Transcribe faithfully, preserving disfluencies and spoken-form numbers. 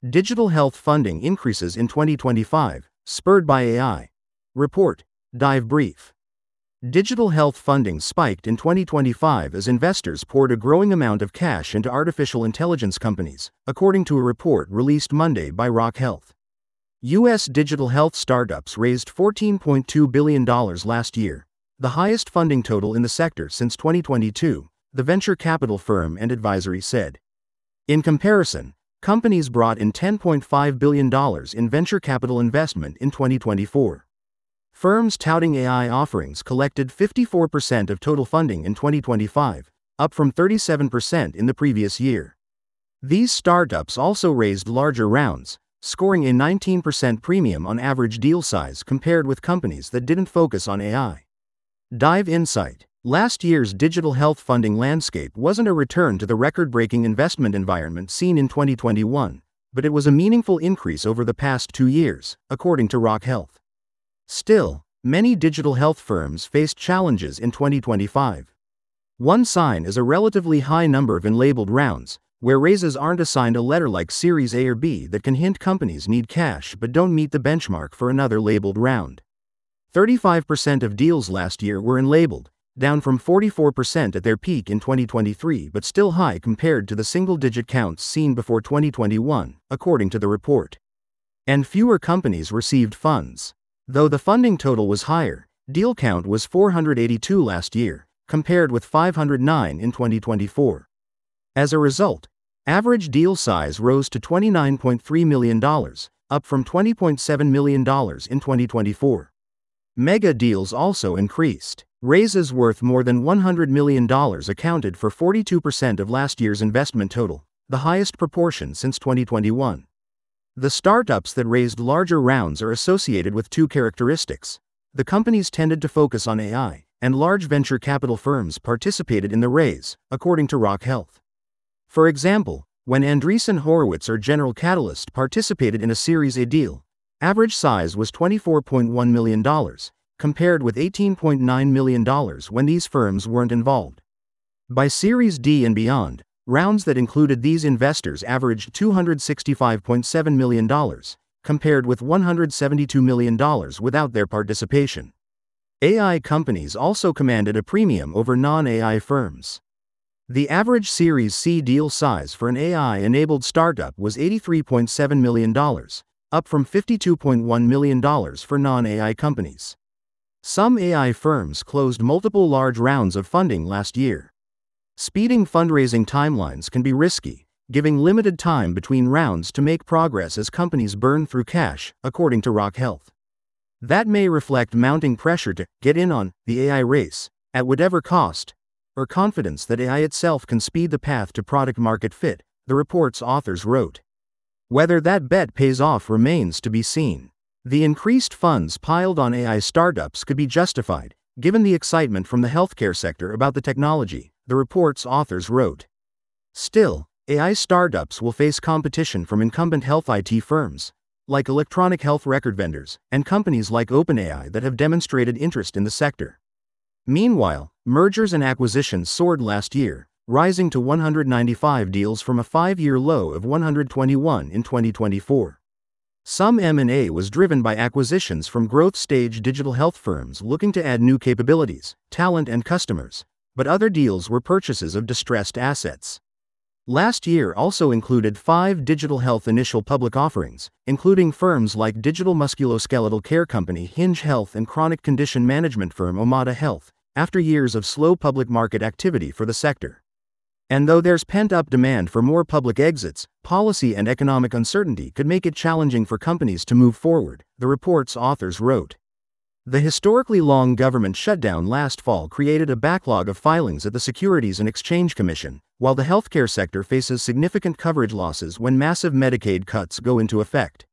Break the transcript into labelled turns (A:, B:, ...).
A: Digital health funding increases in twenty twenty-five, spurred by A I. Report. Dive brief. Digital health funding spiked in twenty twenty-five as investors poured a growing amount of cash into artificial intelligence companies, according to a report released Monday by Rock Health. U S digital health startups raised fourteen point two billion dollars last year, the highest funding total in the sector since twenty twenty-two, the venture capital firm and advisory said. In comparison, companies brought in ten point five billion dollars in venture capital investment in twenty twenty-four. Firms touting A I offerings collected fifty-four percent of total funding in twenty twenty-five, up from thirty-seven percent in the previous year. These startups also raised larger rounds, scoring a nineteen percent premium on average deal size compared with companies that didn't focus on A I. Dive insight. Last year's digital health funding landscape wasn't a return to the record-breaking investment environment seen in twenty twenty-one, but it was a meaningful increase over the past two years, according to Rock Health. Still, many digital health firms faced challenges in twenty twenty-five. One sign is a relatively high number of unlabeled rounds, where raises aren't assigned a letter like Series A or B that can hint companies need cash but don't meet the benchmark for another labeled round. thirty-five percent of deals last year were unlabeled, down from forty-four percent at their peak in twenty twenty-three but still high compared to the single-digit counts seen before twenty twenty-one, according to the report. And fewer companies received funds. Though the funding total was higher, deal count was four hundred eighty-two last year, compared with five hundred nine in twenty twenty-four. As a result, average deal size rose to twenty-nine point three million dollars, up from twenty point seven million dollars in twenty twenty-four. Mega deals also increased. Raises worth more than one hundred million dollars accounted for forty-two percent of last year's investment total, the highest proportion since twenty twenty-one. The startups that raised larger rounds are associated with two characteristics. The companies tended to focus on A I, and large venture capital firms participated in the raise, according to Rock Health. For example, when Andreessen Horowitz or General Catalyst participated in a Series A deal, average size was twenty-four point one million dollars, compared with eighteen point nine million dollars when these firms weren't involved. By Series D and beyond, rounds that included these investors averaged two hundred sixty-five point seven million dollars, compared with one hundred seventy-two million dollars without their participation. A I companies also commanded a premium over non-A I firms. The average Series C deal size for an A I-enabled startup was eighty-three point seven million dollars, up from fifty-two point one million dollars for non-A I companies. Some A I firms closed multiple large rounds of funding last year. Speeding fundraising timelines can be risky, giving limited time between rounds to make progress as companies burn through cash, according to Rock Health. That may reflect mounting pressure to get in on the A I race, at whatever cost, or confidence that A I itself can speed the path to product-market fit, the report's authors wrote. Whether that bet pays off remains to be seen. The increased funds piled on A I startups could be justified, given the excitement from the healthcare sector about the technology, the report's authors wrote. Still, A I startups will face competition from incumbent health I T firms, like electronic health record vendors, and companies like OpenAI that have demonstrated interest in the sector. Meanwhile, mergers and acquisitions soared last year, rising to one hundred ninety-five deals from a five-year low of one hundred twenty-one in twenty twenty-four. Some M and A was driven by acquisitions from growth-stage digital health firms looking to add new capabilities, talent and customers, but other deals were purchases of distressed assets. Last year also included five digital health initial public offerings, including firms like digital musculoskeletal care company Hinge Health and chronic condition management firm Omada Health, after years of slow public market activity for the sector. And though there's pent-up demand for more public exits, policy and economic uncertainty could make it challenging for companies to move forward, the report's authors wrote. The historically long government shutdown last fall created a backlog of filings at the Securities and Exchange Commission, while the healthcare sector faces significant coverage losses when massive Medicaid cuts go into effect.